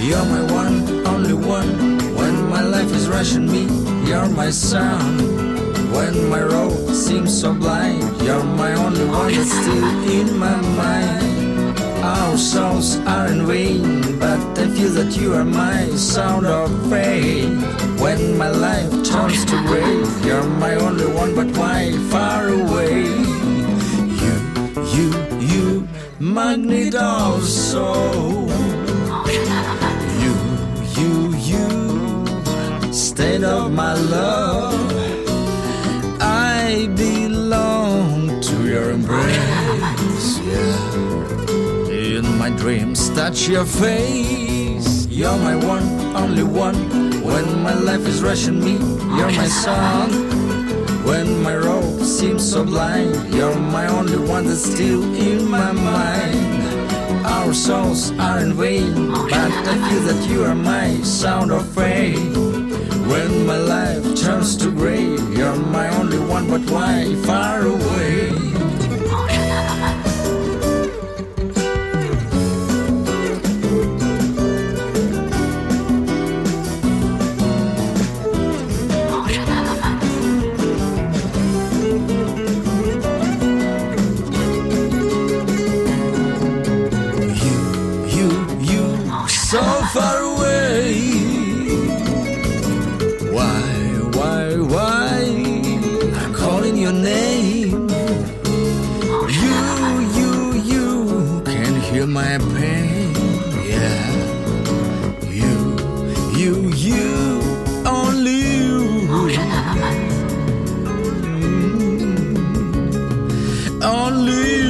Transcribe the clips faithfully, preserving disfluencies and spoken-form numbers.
You're my one, only one. When my life is rushing me, you're my sun. When my road seems so blind, you're my only one that's still in my mind. Our souls are in vain, but I feel that you are my sound of faith. When my life turns to gray, you're my only one, but why far away? You, you, you, magnet of soul. You, you, you, state of my love. I belong to your embrace, yeah. In my dreams, touch your face. You're my one, only one. When my life is rushing me, you're my sun. When my road seems so blind, you're my only one that's still in my mind. Our souls are in vain, but I feel that you are my sound of faith. When my life turns to gray, you're my only one, but why far away? So far away. Why, why, why? I'm calling your name. You, you, you can heal my pain. Yeah. You, you, you, only you. Mm, only you.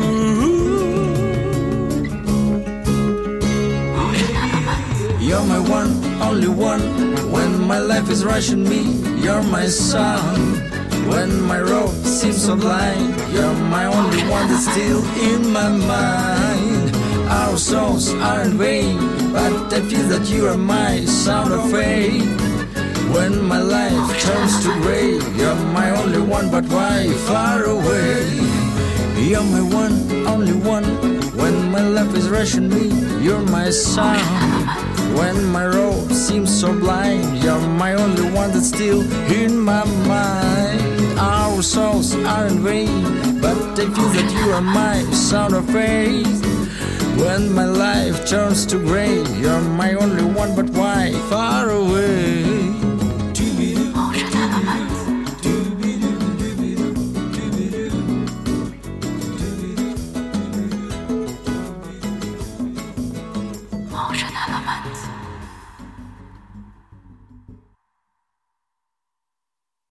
You're my one, only one. When my life is rushing me, you're my sun. When my road seems so blind, you're my only one that's still in my mind. Our souls are in vain, but I feel that you are my sound of faith. When my life turns to gray, you're my only one, but why far away? You're my one, only one. When my life is rushing me, you're my sun. When my road seems so blind, you're my only one that's still in my mind. Our souls are in vain, but I feel that you are my sound of faith. When my life turns to gray, you're my only one, but why far away? Motion Element.